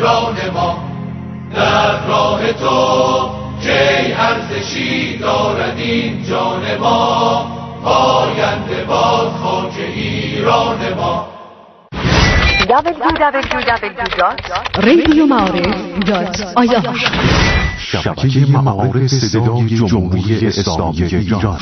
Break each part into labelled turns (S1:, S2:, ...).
S1: ایران ما، در راه تو کی ارزشی دارد این جان ما، پاینده باد خاک ایران ما.
S2: www.radioma'arif.ir
S3: شبکه معارف صدای جمهوری اسلامی ایران.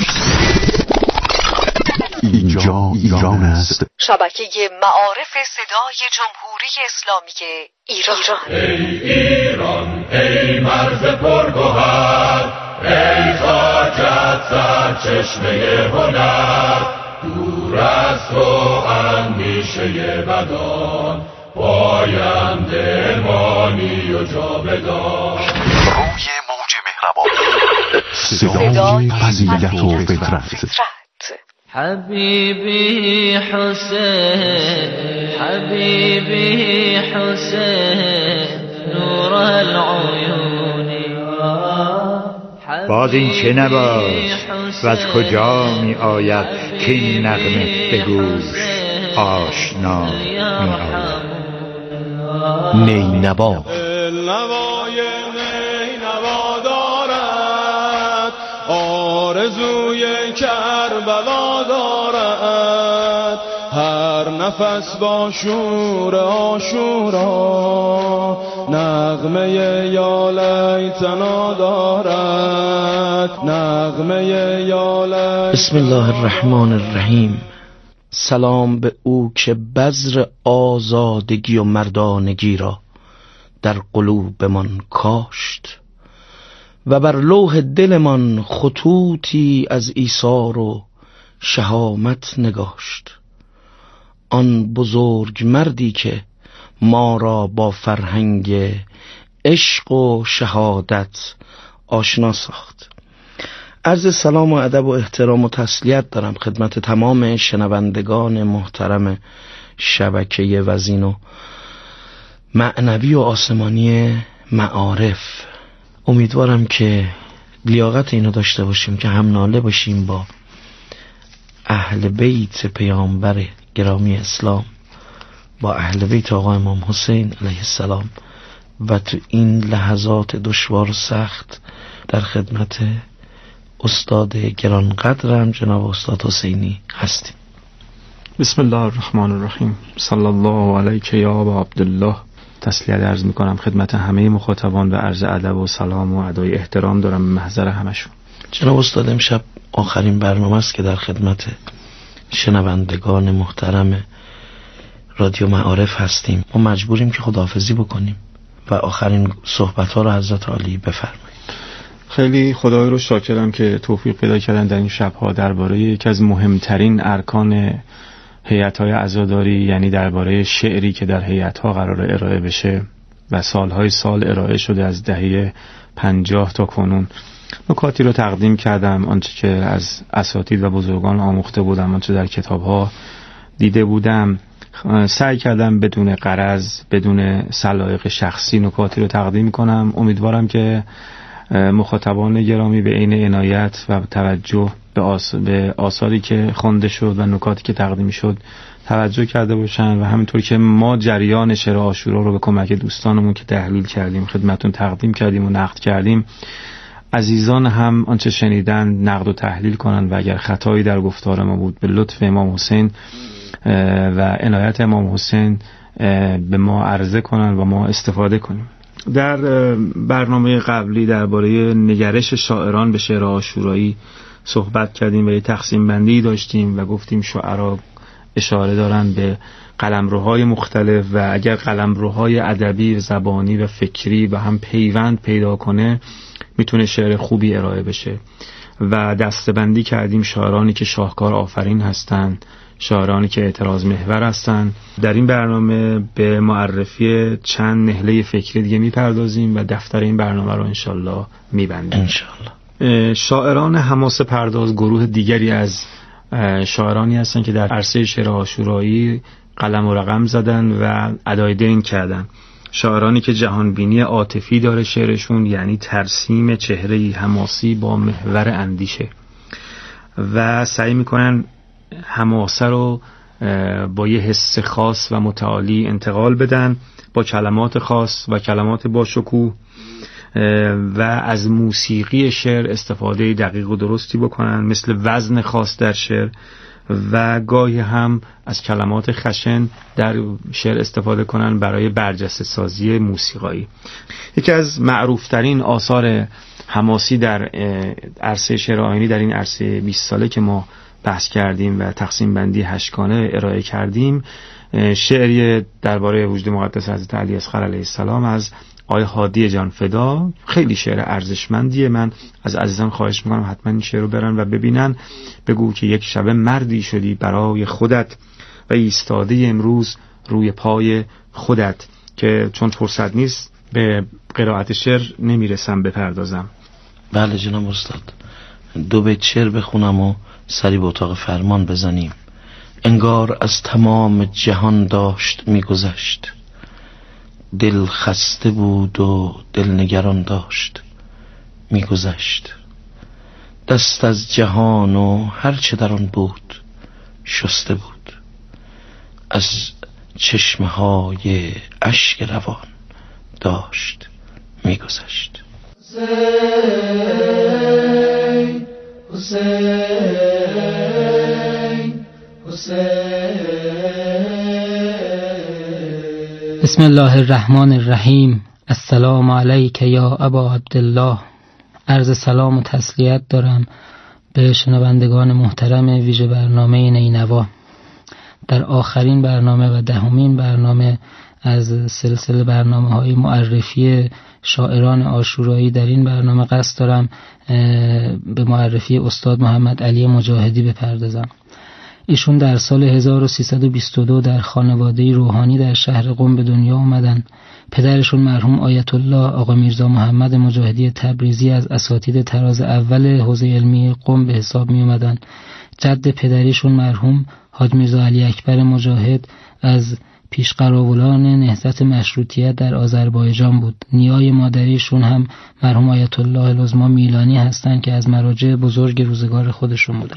S3: اینجا ایران است.
S2: شبکه معارف صدای جمهوری اسلامی ایران.
S1: ای ایران، ای مرز پرگوهر، ای خاکت سرچشمه هنر، دور از تو اندیشه بدان، پاینده مانی و جاودان.
S3: روی موج مهربان، صدای فضیلت و فطرت.
S4: حبیبی حسین، حبیبی حسین، نور العیون.
S5: باز این چه نواست و از کجا می آید که این نغمه به گوش آشنا می آید؟
S3: نینوا
S6: نوای نینوا دارد، آرزوی کربلا دارد، هر نفس با شور عاشورا، نغمه یا لیتنا دارد، نغمه یا لیتنا.
S7: بسم الله الرحمن الرحیم. سلام به او که بذر آزادگی و مردانگی را در قلوبمان کاشت و بر لوح دلمان خطوطی از ایثار و شهامت نگاشت. آن بزرگ مردی که ما را با فرهنگ عشق و شهادت آشنا ساخت. عرض سلام و ادب و احترام و تسلیت دارم خدمت تمام شنوندگان محترم شبکه وزین و معنوی و آسمانی معارف. امیدوارم که لیاقت اینو داشته باشیم که هم ناله باشیم با اهل بیت پیامبر گرامی اسلام، با اهل بیت آقا امام حسین علیه السلام، و تو این لحظات دشوار و سخت در خدمت استاد گرانقدرم جناب استاد حسینی هستیم.
S8: بسم الله الرحمن الرحیم. صلی الله علیک یا ابا عبدالله. تسلیت عرض میکنم خدمت همه مخاطبان و عرض ادب و سلام و ادای احترام دارم به محضر همشون.
S7: جناب استاد، امشب آخرین برنامه است که در خدمت شنوندگان محترم رادیو معارف هستیم. ما مجبوریم که خداحافظی بکنیم و آخرین صحبت ها رو حضرت عالی بفرمایید.
S8: خیلی خدای رو شاکرم که توفیق پیدا کردن در این شبها درباره یکی از مهمترین ارکان هیئت‌های عزاداری، یعنی درباره شعری که در هیئت‌ها قرار ارائه بشه و سالهای سال ارائه شده از دهه 50 تا کنون، نکاتی رو تقدیم کردم، آنچه که از اساتید و بزرگان آموخته بودم، آنچه در کتاب‌ها دیده بودم. سعی کردم بدون غرض، بدون سلایق شخصی نکاتی رو تقدیم کنم. امیدوارم که مخاطبان گرامی به عین عنایت و توجه به آثاری که خوانده شد و نکاتی که تقدیم شد توجه کرده باشن و همینطور که ما جریان شعر عاشورا رو به کمک دوستانمون که تحلیل کردیم خدمتون تقدیم کردیم و نقد کردیم، عزیزان هم آنچه شنیدن نقد و تحلیل کنن و اگر خطایی در گفتار ما بود به لطف امام حسین و عنایت امام حسین به ما عرضه کنن و ما استفاده کنیم. در برنامه قبلی درباره نگرش شاعران به شعر عاشورایی صحبت کردیم و یه تقسیم بندی داشتیم و گفتیم شاعرها اشاره دارن به قلمروهای مختلف و اگر قلمروهای ادبی و زبانی و فکری و هم پیوند پیدا کنه میتونه شعر خوبی ارائه بشه و دسته‌بندی کردیم شاعرانی که شاهکار آفرین هستن، شاعرانی که اعتراض محور هستن. در این برنامه به معرفی چند نهله فکری دیگه میپردازیم و دفتر این برنامه رو انشالله میبندیم. انشالله. شاعران حماسه پرداز گروه دیگری از شاعرانی هستن که در عرصه شعر عاشورایی قلم و رقم زدن و ادای دین کردن. شاعرانی که جهانبینی عاطفی داره شعرشون، یعنی ترسیم چهره‌ای حماسی با محور اندیشه و سعی میکنن حماسه رو با یه حس خاص و متعالی انتقال بدن. با کلمات خاص و کلمات با شکوه و از موسیقی شعر استفاده دقیق و درستی بکنن، مثل وزن خاص در شعر، و گاهی هم از کلمات خشن در شعر استفاده کنن برای برجسته سازی موسیقایی. یکی از معروفترین آثار حماسی در عرصه شعر آیینی در این عرصه 20 ساله که ما بحث کردیم و تقسیم بندی 8 گانه ارائه کردیم، شعری درباره وجود مقدس حضرت علی اصغر علیه السلام از آقای هادی جانفدا. خیلی شعر ارزشمندیه. من از عزیزان خواهش میکنم حتما این شعر رو برن و ببینن. بگو که یک شب مردی شدی برای خودت و ایستاده امروز روی پای خودت، که چون فرصت نیست به قرائت شعر نمیرسم بپردازم.
S7: بله جناب استاد، 2 بیت شعر بخونم و سری به اتاق فرمان بزنیم. انگار از تمام جهان داشت میگذشت، دل خسته بود و دل نگران داشت میگذشت. دست از جهان و هر چه در آن بود شسته بود، از چشمهای اشک روان داشت میگذشت.
S4: حسین حسین حسین.
S9: بسم الله الرحمن الرحیم. السلام علیک یا ابا عبدالله. عرض سلام و تسلیت دارم به شنوندگان محترم ویژه برنامه نینوا. در آخرین برنامه و 10مین برنامه از سلسله برنامه‌های معرفی شاعران عاشورایی در این برنامه قصد دارم به معرفی استاد محمد علی مجاهدی بپردازم. ایشون در سال 1322 در خانواده روحانی در شهر قم به دنیا آمدن. پدرشون مرحوم آیت الله آقا میرزا محمد مجاهدی تبریزی از اساتید طراز اول حوزه علمی قم به حساب می اومدن. جد پدریشون مرحوم حاج میرزا علی اکبر مجاهد از پیشقراولان نهضت مشروطیت در آذربایجان بود. نیای مادریشون هم مرحوم آیت الله العظما میلانی هستند که از مراجع بزرگ روزگار خودشون بودن.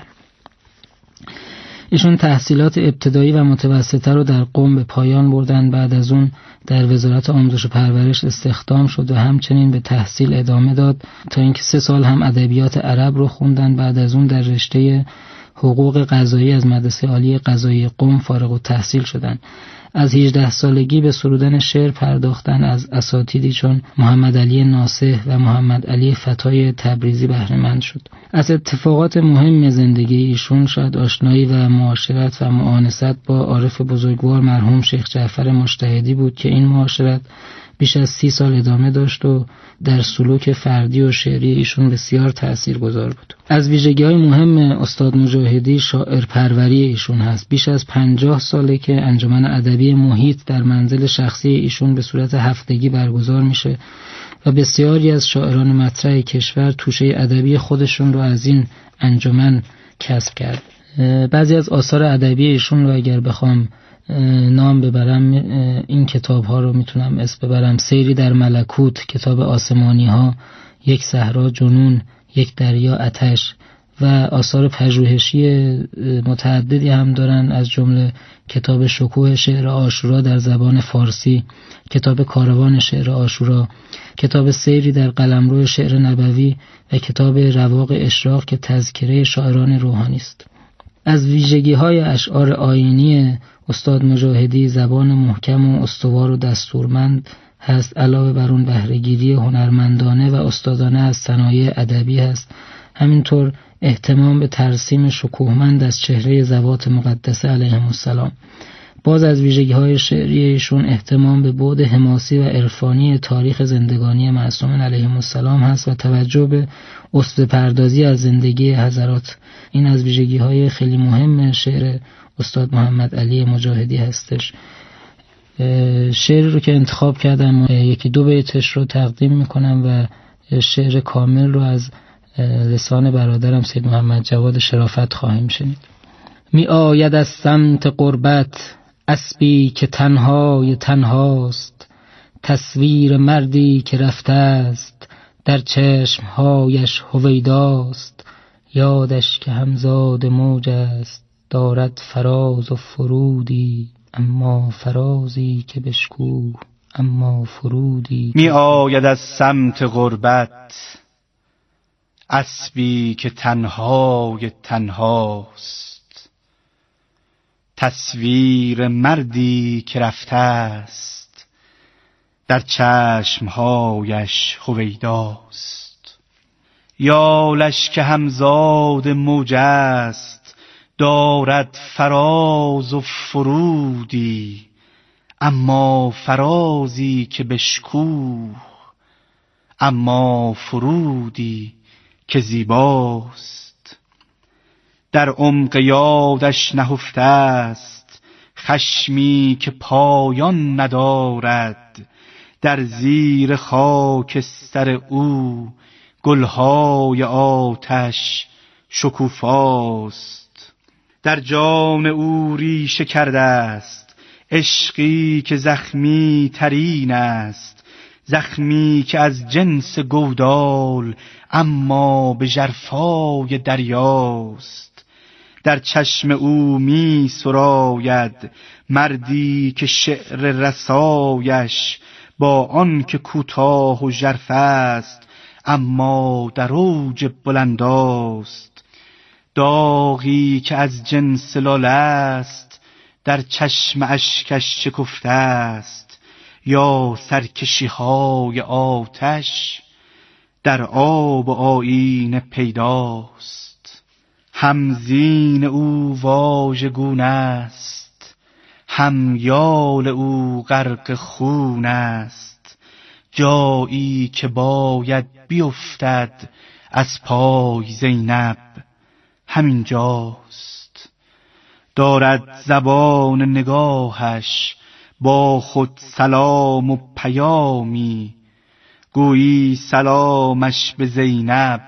S9: ایشون تحصیلات ابتدایی و متوسطه رو در قم به پایان بردن. بعد از اون در وزارت آموزش و پرورش استخدام شد و همچنین به تحصیل ادامه داد تا اینکه 3 سال هم ادبیات عرب رو خوندن. بعد از اون در رشته حقوق قضایی از مدرسه عالی قضایی قم فارغ التحصیل شدن. از 18 سالگی به سرودن شعر پرداختن. از اساتیدی چون محمد علی ناصح و محمد علی فتای تبریزی بهره مند شد. از اتفاقات مهم زندگی ایشون شاید آشنایی و معاشرت و معانست با عارف بزرگوار مرحوم شیخ جعفر مجتهدی بود که این معاشرت بیش از 30 سال ادامه داشت و در سلوک فردی و شعری ایشون بسیار تاثیرگذار بود. از ویژگی‌های مهم استاد مجاهدی شاعر پروری ایشون هست. بیش از 50 ساله که انجمن ادبی محیط در منزل شخصی ایشون به صورت هفتگی برگزار میشه و بسیاری از شاعران مطرح کشور توشه ادبی خودشون رو از این انجمن کسب کرد. بعضی از آثار ادبی ایشون رو اگر بخوام نام ببرم، این کتاب ها رو میتونم اسم ببرم: سیری در ملکوت، کتاب آسمانی ها، یک صحرا جنون، یک دریا آتش، و آثار پژوهشی متعددی هم دارن، از جمله کتاب شکوه شعر عاشورا در زبان فارسی، کتاب کاروان شعر عاشورا، کتاب سیری در قلمرو شعر نبوی و کتاب رواق اشراق که تذکره شاعران روحانی است. از ویژگی‌های اشعار آیینی استاد مجاهدی زبان محکم و استوار و دستورمند هست. علاوه بر اون بهره‌گیری هنرمندانه و استادانه از صنایع ادبی هست. همینطور اهتمام به ترسیم شکوهمند از چهره ذوات مقدسه علیهم السلام. باز از ویژگی‌های شعری ایشون اهتمام به بعد حماسی و عرفانی تاریخ زندگانی معصومین علیهم السلام هست و توجه به اسوه پردازی از زندگی حضرات. این از ویژگی‌های خیلی مهم شعر استاد محمد علی مجاهدی هستش. شعر رو که انتخاب کردم 1-2 بیتش رو تقدیم میکنم و شعر کامل رو از لسان برادرم سید محمد جواد شرافت خواهیم شنید. می آید از سمت قربت اسبی که تنهای تنهاست، تصویر مردی که رفته است در چشمهایش هویداست. یادش که همزاد موج است دارد فراز و فرودی، اما فرازی که بشکوه اما فرودی
S7: می آید از سمت غربت اسبی که تنهای تنهاست، تصویر مردی که رفته است در چشمهایش هویداست. یالش که همزاد موج است دارد فراز و فرودی، اما فرازی که بشکوه، اما فرودی که زیباست. در عمق یادش نهفته است خشمی که پایان ندارد، در زیر خاکستر او گلهای آتش شکوفاست. در جان او ریشه کرده است عشقی که زخمی ترین است، زخمی که از جنس گودال اما به ژرفای دریاست. در چشم او می سراید مردی که شعر رسایش با آن که کوتاه و ژرف است اما در اوج بلنداست. داغی که از جنس لاله است در چشم اشکش شکفته است، یا سرکشی های آتش در آب و آیین پیداست. همزین او واژگون است، هم یال او غرق خون است، جایی که باید بیفتد از پای زینب همین جاست. دارد زبان نگاهش با خود سلام و پیامی، گویی سلامش به زینب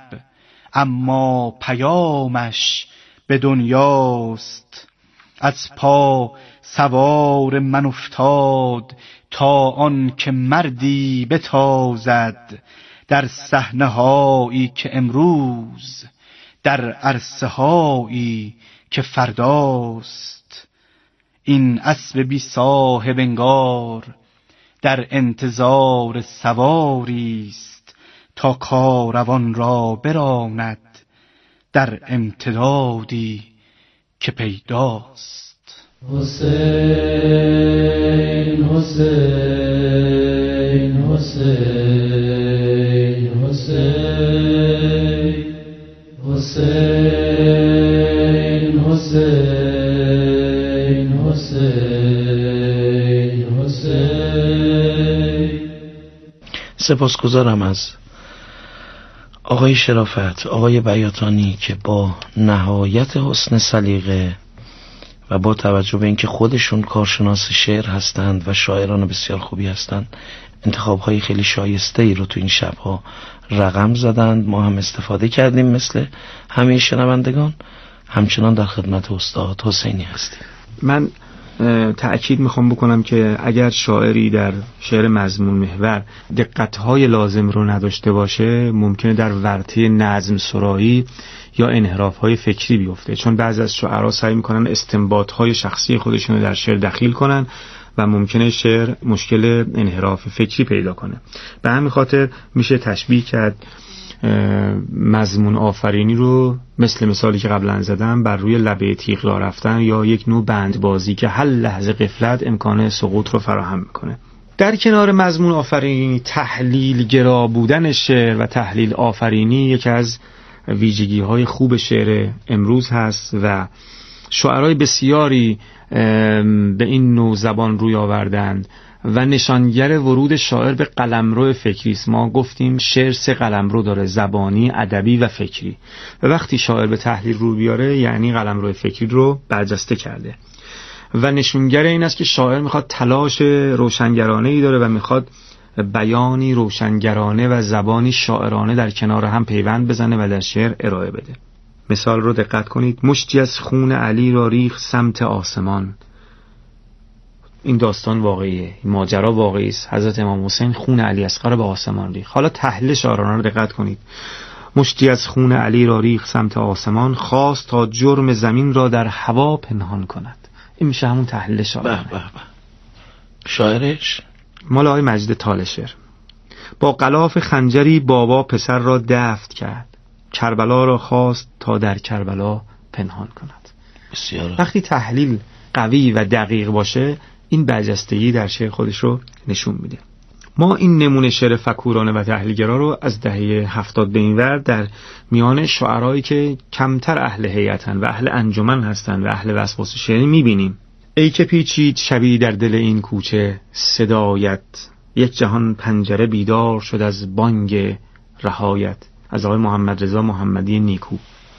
S7: اما پیامش به دنیاست. از پا سوار من افتاد تا آن که مردی بتازد، در صحنه هایی که امروز در عرصه هایی که فرداست. این اسب بی صاحب انگار در انتظار سواری است تا کاروان را براند در امتدادی که پیداست.
S4: حسین حسین حسین حسین حسین حسین حسین حسین.
S7: سپاسگزارم از آقای شرافت، آقای بیاتانی که با نهایت حسن سلیقه و با توجه به اینکه خودشون کارشناس شعر هستند و شاعران بسیار خوبی هستند، انتخاب‌های خیلی شایسته‌ای رو تو این شب‌ها رقم زدند. ما هم استفاده کردیم مثل همه شنوندگان. همچنان در خدمت استاد حسینی هستیم.
S8: من تأکید میخوام بکنم که اگر شاعری در شعر مضمون محور دقت‌های لازم رو نداشته باشه، ممکنه در ورطه نظم سرایی یا انحراف‌های فکری بیفته، چون بعضی از شاعرها سعی میکنن استنباط‌های شخصی خودشون رو در شعر دخیل کنن و ممکنه شعر مشکل انحراف فکری پیدا کنه. به همین خاطر میشه تشبیه کرد مضمون آفرینی رو مثل مثالی که قبلا زدم بر روی لبه تیغ راه رفتن یا یک نوع بندبازی که هر لحظه غفلت امکان سقوط رو فراهم میکنه. در کنار مضمون آفرینی، تحلیل گرا بودن شعر و تحلیل آفرینی یکی از ویژگی های خوب شعر امروز هست و شاعرای بسیاری به این نوع زبان روی آوردند و نشانگر ورود شاعر به قلمرو فکری است. ما گفتیم شعر 3 قلمرو داره: زبانی، ادبی و فکری، و وقتی شاعر به تحلیل رو بیاره یعنی قلمرو فکری رو برجسته کرده و نشونگر این است که شاعر میخواد تلاش روشنگرانه ای داره و میخواد بیانی روشنگرانه و زبانی شاعرانه در کنار هم پیوند بزنه و در شعر ارائه بده. مثال رو دقت کنید: مشتی از خون علی را ریخت سمت آسمان. این داستان واقعیه، این ماجرا واقعی است. حضرت امام حسین خون علی اصغر به آسمان ریخت. حالا تحلیل شاعرانه رو دقت کنید: مشتی از خون علی را ریخت سمت آسمان، خواست تا جرم زمین را در هوا پنهان کند. این میشه همون تحلیل شاعرانه.
S7: شاعرش
S8: مال آقای مجید طالشر. با غلاف خنجری بابا پسر را دفن کرد، کربلا را خواست تا در کربلا پنهان کند.
S7: بسیار.
S8: وقتی تحلیل قوی و دقیق باشه این برجستگی در شعر خودش رو نشون میده. ما این نمونه شعر فکورانه و تحلیلگرا رو از دهه 70 به این ور در میان شاعرایی که کمتر اهل هیئتن و اهل انجمن هستن و اهل وسواس شعری میبینیم. ای که پیچید شبی در دل این کوچه، صدایت یک جهان پنجره بیدار شد از بانگ رهایت، از آقای محمد رضا محمدی نیکو.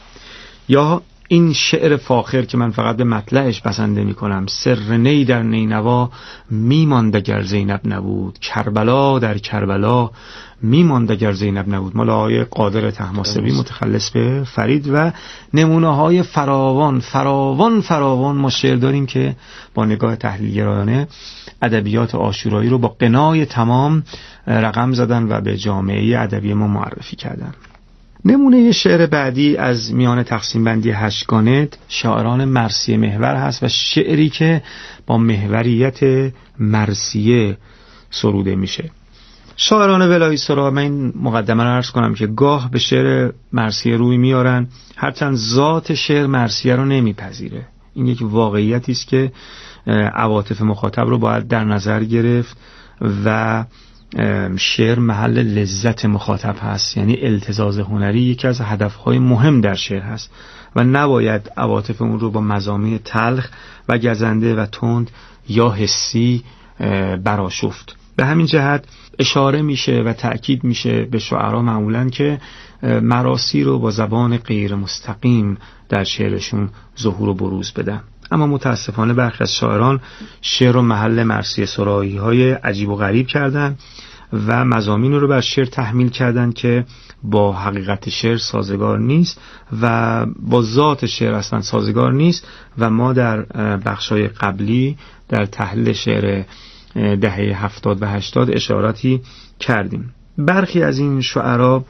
S8: یا این شعر فاخر که من فقط به مطلعش بسنده می کنم، سر نی در نینوا میماند اگر زینب نبود، کربلا در کربلا میماند اگر زینب نبود، مال آقای قادر طهماسبی متخلص به فرید. و نمونه های فراوان فراوان فراوان ما شعر داریم که با نگاه تحلیلگرایانه ادبیات عاشورایی رو با قنای تمام رقم زدن و به جامعه ادبی ما معرفی کردن. نمونه شعر بعدی از میان تقسیم بندی هشتگانه شاعران مرثیه محور هست و شعری که با محوریت مرثیه سروده میشه. شاعران ولایی سرا، من این مقدمه رو عرض کنم که گاه به شعر مرثیه روی میارن هرچند ذات شعر مرثیه رو نمیپذیره. این یک واقعیتی است که عواطف مخاطب رو باید در نظر گرفت و شعر محل لذت مخاطب هست، یعنی التزاز هنری یکی از هدفهای مهم در شعر هست و نباید عواطف اون رو با مضامین تلخ و گزنده و تند یا حسی برآشفت. به همین جهت اشاره میشه و تأکید میشه به شاعرها معمولاً که مراسی رو با زبان غیر مستقیم در شعرشون ظهور و بروز بدن. اما متاسفانه برخی از شاعران شعر و محل مرثیه سرایی های عجیب و غریب کردن و مضامین رو بر شعر تحمیل کردن که با حقیقت شعر سازگار نیست و با ذات شعر اصلا سازگار نیست و ما در بخشای قبلی در تحلیل شعر دهه 70 و 80 اشاراتی کردیم. برخی از این شعرا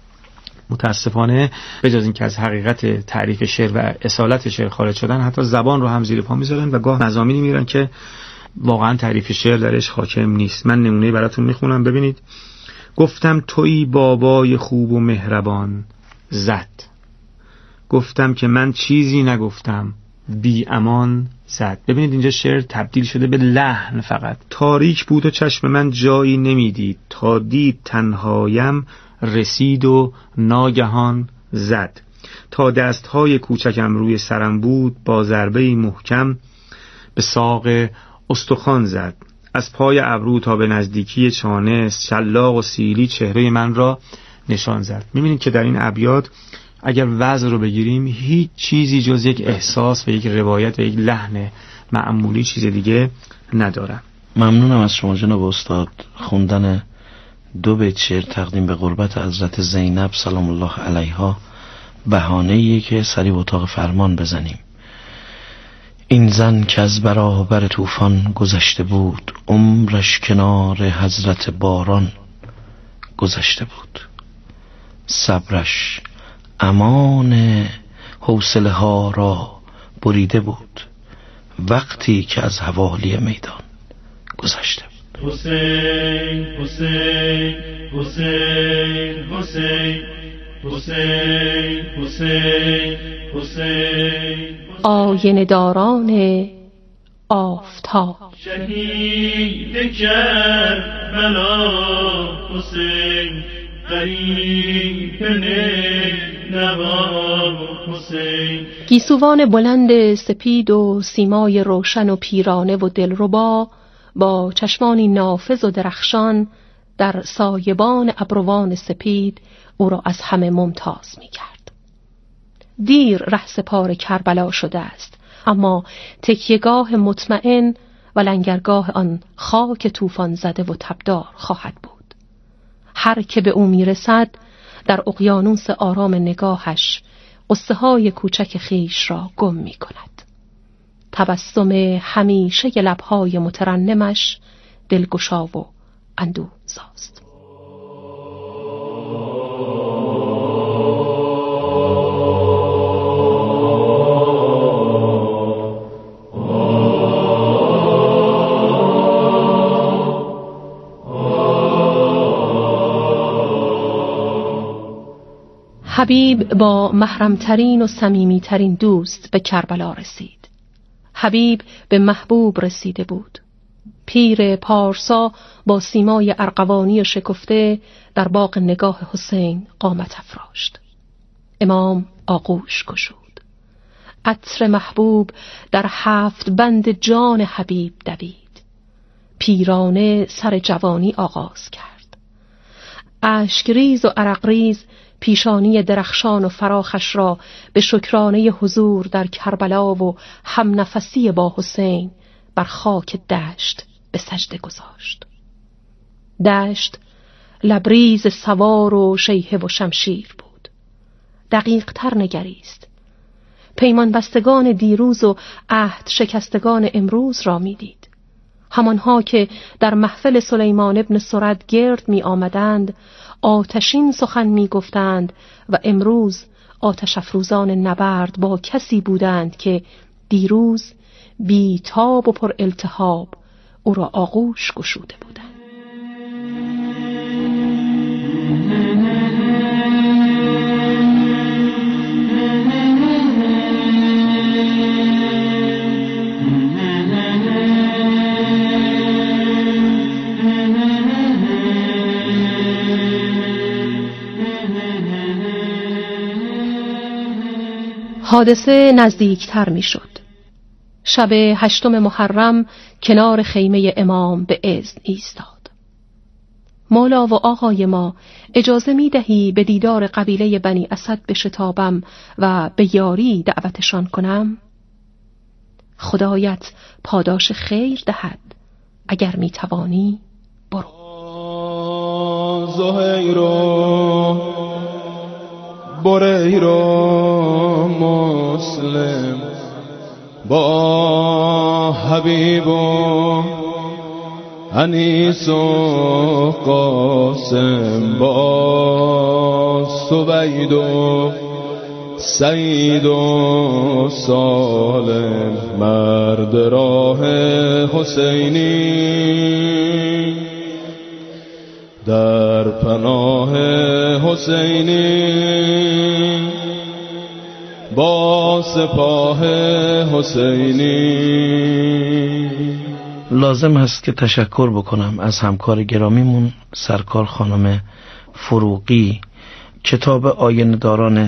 S8: متاسفانه به جز اینکه از حقیقت تعریف شعر و اصالت شعر خارج شدن، حتی زبان رو هم زیر پا میذارن و گاه مضامینی میرن که واقعا تعریف شعر درش حاکم نیست. من نمونه براتون میخونم ببینید. گفتم تویی بابای خوب و مهربان زد، گفتم که من چیزی نگفتم بی امان زد. ببینید اینجا شعر تبدیل شده به لحن فقط. تاریک بود و چشم من جایی نمیدید، تا دید تنهایم رسید و ناگهان زد. تا دستهای کوچکم روی سرم بود، با ضربه محکم به ساق استخوان زد. از پای ابرو تا به نزدیکی چانه، شلاق و سیلی چهره من را نشان زد. می‌بینید که در این ابیات اگر وزن رو بگیریم هیچ چیزی جز یک احساس و یک روایت و یک لحن معمولی چیز دیگه نداره.
S7: ممنونم از شما جناب استاد. خوندن 2 بیت شعر تقدیم به قربت حضرت زینب سلام الله علیها بهانه‌ایه که سری به اتاق فرمان بزنیم. این زن که از برابر طوفان گذشته بود، عمرش کنار حضرت باران گذشته بود. صبرش امان حوصله ها را بریده بود، وقتی که از حوالی میدان گذشته بود.
S1: حسین حسین حسین حسین حسین حسین حسین
S2: آینه داران آفتاب
S1: شهید کربلا حسین غریب نوا حسین.
S2: گیسوان بلند سپید و سیمای روشن و پیرانه و دلربا با چشمانی نافذ و درخشان در سایبان ابروان سپید او را از همه ممتاز می کرد. دیر رهسپار کربلا شده است، اما تکیهگاه مطمئن و لنگرگاه آن خاک طوفان زده و تبدار خواهد بود. هر که به او می رسد در اقیانوس آرام نگاهش قصه های کوچک خیش را گم می کند. تبسم همیشه لبهای مترنمش دلگشا و اندوه‌زاست. حبیب با محرمترین و صمیمیترین دوست به کربلا رسید. حبیب به محبوب رسیده بود. پیر پارسا با سیمای ارغوانی شکفته در باغ نگاه حسین قامت افراشت. امام آغوش گشود. عطر محبوب در 7 بند جان حبیب دوید. پیرانه سر جوانی آغاز کرد. اشکریز و عرقریز پیشانی درخشان و فراخش را به شکرانه حضور در کربلا و هم نفسی با حسین بر خاک دشت به سجده گذاشت. دشت لبریز سوار و شیهه و شمشیر بود. دقیق تر نگریست. پیمان بستگان دیروز و عهد شکستگان امروز را می دید. همانها که در محفل سلیمان ابن سرد گرد می آمدند، آتشین سخن می گفتند و امروز آتش افروزان نبرد با کسی بودند که دیروز بی تاب و پر التهاب او را آغوش گشوده بودند. حادثه نزدیکتر می شد. شب 8 محرم کنار خیمه امام به اذن ایستاد. مولا و آقای ما اجازه می دهی به دیدار قبیله بنی اسد بشتابم و به یاری دعوتشان کنم؟ خدایت پاداش خیر دهد. اگر می توانی برو.
S6: زهیرو بریرو مسلم با حبیب و انیس و قاسم با سوید و سعید و سالم مرد راه حسینی در پناه حسینی با سپاه حسینی.
S7: لازم هست که تشکر بکنم از همکار گرامیمون سرکار خانم فروغی. کتاب آینه داران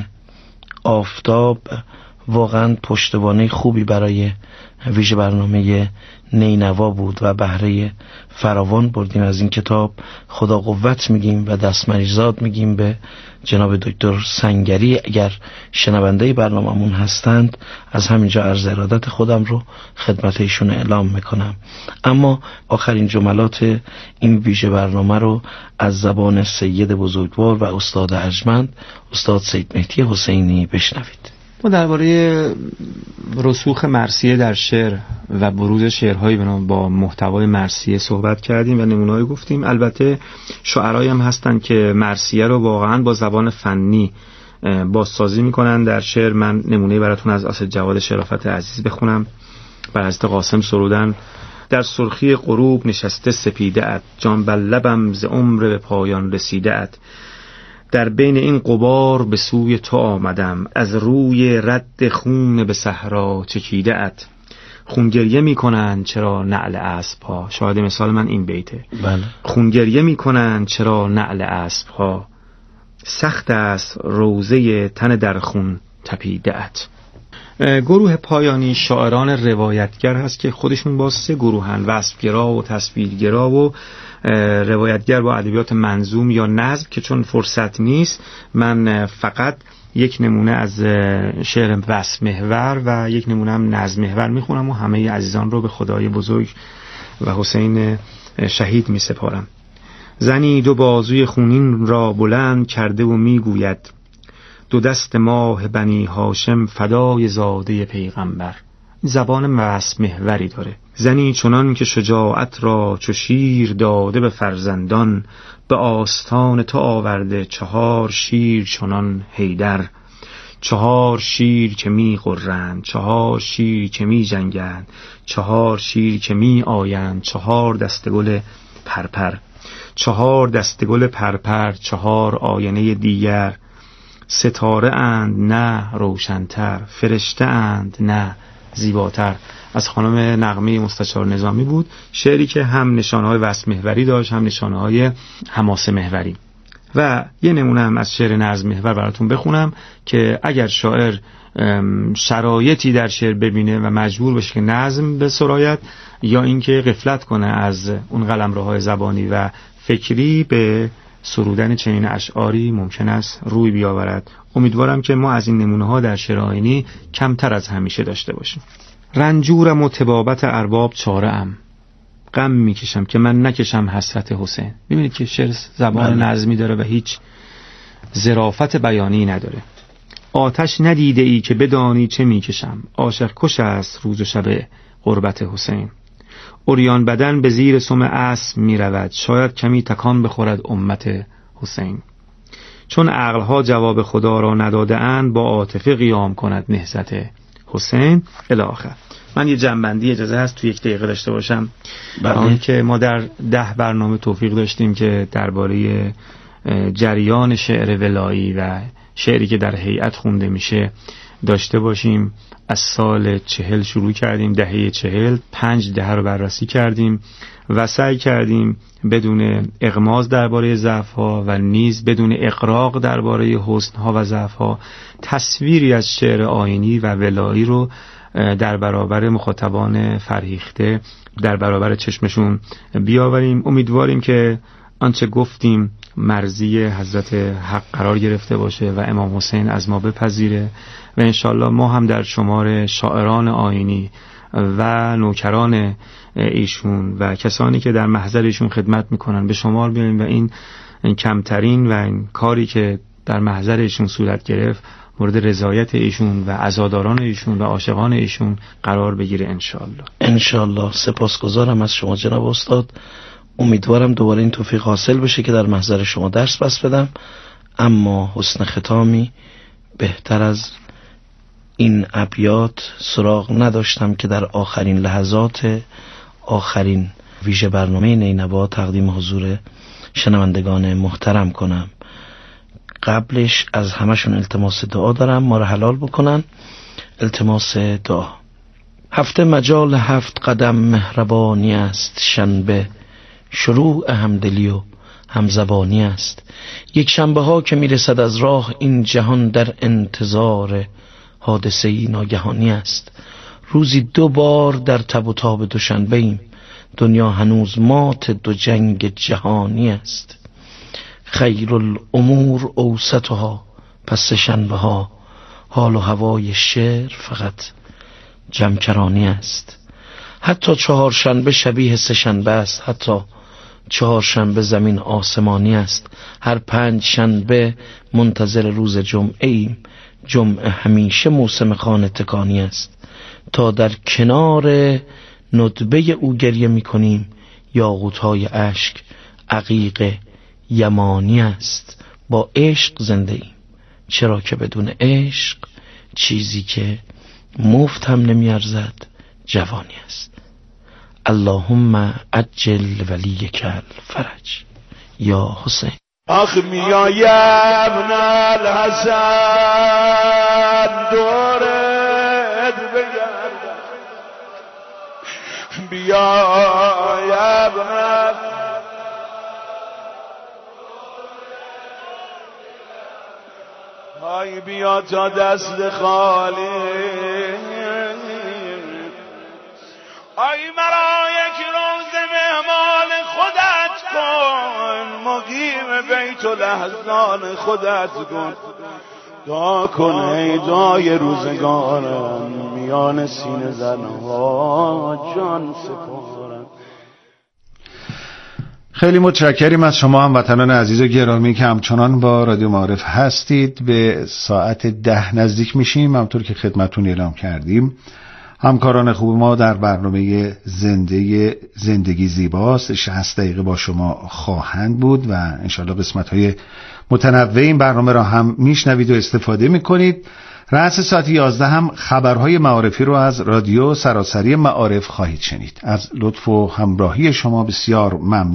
S7: آفتاب واقعا پشتوانه خوبی برای ویژه برنامه نینوا بود و بهره فراوان بردیم از این کتاب. خدا قوت میگیم و دستمریزاد میگیم به جناب دکتر سنگری. اگر شنونده برنامه‌مون هستند از همینجا عرض ارادت خودم رو خدمت ایشون اعلام میکنم. اما آخرین جملات این ویژه برنامه رو از زبان سید بزرگوار و استاد ارجمند استاد سید مهدی حسینی بشنوید.
S8: ما درباره رسوخ مرثیه در شعر و بروز شعرهایی با محتوای مرثیه صحبت کردیم و نمونه‌ای گفتیم. البته شاعرایی هم هستن که مرثیه رو واقعا با زبان فنی بازسازی میکنن در شعر. من نمونه براتون از اسد جواد شرافت عزیز بخونم. بر حضرت قاسم سرودن: در سرخی غروب نشسته سپیده ات، جان بر لبم ز عمر به پایان رسیده ات. در بین این غبار به سوی تو آمدم، از روی رد خون به صحرا چکیده ات. خونگریه میکنند چرا نعل اسب ها. شاید مثال من این بیته.
S7: بله.
S8: خونگریه میکنند چرا نعل اسب ها، سخت است روزه تن در خون تپیده ات. گروه پایانی شاعران روایتگر هست که خودشون با 3 گروهن: وصفگرا و تصویرگرا و روایتگر با ادبیات منظوم یا نظم، که چون فرصت نیست من فقط یک نمونه از شعر وصف محور و یک نمونه هم نظم محور میخونم و همه عزیزان رو به خدای بزرگ و حسین شهید میسپارم. زنی 2 بازوی خونین را بلند کرده و میگوید: 2 دست ماه بنی هاشم فدای زاده پیغمبر. زبان وصف محوری داره. زنی چنان که شجاعت را چو شیر داده به فرزندان، به آستان تو آورده 4 شیر چنان حیدر. 4 شیر که می غرند، 4 شیر که می جنگند، 4 شیر که می آیند، 4 دسته گل پرپر. 4 دسته گل پرپر، 4 آینه دیگر، ستاره اند نه روشنتر، فرشته اند نه زیباتر، از خانم نغمه مستشار نظامی بود. شعری که هم نشانه‌های وصف محوری داشت، هم نشانه‌های حماسه محوری. و یه نمونه هم از شعر نظم محور براتون بخونم که اگر شاعر شرایطی در شعر ببینه و مجبور بشه که نظم بسراید یا اینکه غفلت کنه از اون قلمروهای زبانی و فکری، به سرودن چنین اشعاری ممکن است روی بیاورد. امیدوارم که ما از این نمونه‌ها در شعر آیینی کمتر از همیشه داشته باشیم. رنجورم و طبابت ارباب چاره ام، غم میکشم که من نکشم حسرت حسین. ببینید که شعر زبان نظمی داره و هیچ ظرافت بیانی نداره. آتش ندیده ای که بدانی چه میکشم، عاشق کش است روز و شب قربت حسین. عریان بدن به زیر سم اسب میرود، شاید کمی تکان بخورد امت حسین. چون عقلها جواب خدا را نداده اند، با عاطفه قیام کند نهضت حسین. الی آخر. من یه جنبندی اجازه هست تو 1 دقیقه داشته باشم. برای که ما در 10 برنامه توفیق داشتیم که درباره جریان شعر ولایی و شعری که در هیئت خونده میشه داشته باشیم. از سال 40 شروع کردیم، دهه 40 5 دهه رو بررسی کردیم و سعی کردیم بدون اغماض درباره ضعف‌ها و نیز بدون اغراق درباره حسن‌ها و ضعف‌ها تصویری از شعر آیینی و ولایی رو در برابر مخاطبان فرهیخته در برابر چشمشون بیاوریم. امیدواریم که آنچه گفتیم مرضی حضرت حق قرار گرفته باشه و امام حسین از ما بپذیره و انشالله ما هم در شمار شاعران آیینی و نوکران ایشون و کسانی که در محضر ایشون خدمت میکنن به شمار بیاییم و این کمترین و این کاری که در محضر ایشون صورت گرفت مورد رضایت ایشون و عزاداران ایشون و عاشقان ایشون قرار بگیره انشالله.
S7: انشالله. سپاسگزارم از شما جناب استاد. امیدوارم دوباره این توفیق حاصل بشه که در محضر شما درس بس بدم، اما حسن ختامی بهتر از این ابیات سراغ نداشتم که در آخرین لحظات آخرین ویژه برنامه نینوا تقدیم حضور شنوندگان محترم کنم. قبلش از همشون التماس دعا دارم ما را حلال بکنن. التماس دعا. هفته مجال 7 قدم مهربانی است، شنبه شروع همدلی و همزبانی است. یک شنبه ها که میرسد از راه، این جهان در انتظار حادثه‌ای ناگهانی است. روزی 2 بار در تب و تاب دوشنبه ایم، دنیا هنوز مات 2 جنگ جهانی است. خیر الامور اوسطها، پس شنبه ها حال و هوای شعر فقط جمکرانی است. حتی 4 شنبه شبیه 3 شنبه است، حتی 4 شنبه زمین آسمانی است. هر 5 شنبه منتظر روز جمعه ایم، جمعه همیشه موسم خانه تکانی است. تا در کنار ندبه او گریه می کنیم، یاقوت‌های اشک عقیق یمانی است. با عشق زنده ایم، چرا که بدون عشق چیزی که مفت هم نمی ارزد جوانی است. اللهم عجل ولیک الفرج یا حسین.
S1: آخ میای ابن الحسن دورت بگردم، بیای ابن های بیا تا دست خالی، آی مرا یک روز مهمان خودت کن، مقیم بیت الاحزان خودت کن. دعا کن ای دعای روزگارم، میان سینه زنها جان سپارم.
S10: خیلی متشکریم از شما هموطنان عزیز و گرامی که همچنان با رادیو معارف هستید. به ساعت 10 نزدیک میشیم. همونطور که خدمتون اعلام کردیم همکاران خوب ما در برنامه زندگی زیباست 60 دقیقه با شما خواهند بود و انشالله قسمت‌های متنوع این برنامه را هم میشنوید و استفاده میکنید. رأس ساعت 11 هم خبرهای معارفی رو از رادیو سراسری معارف خواهید شنید. از لطف و همراهی شما بسیار ممنون.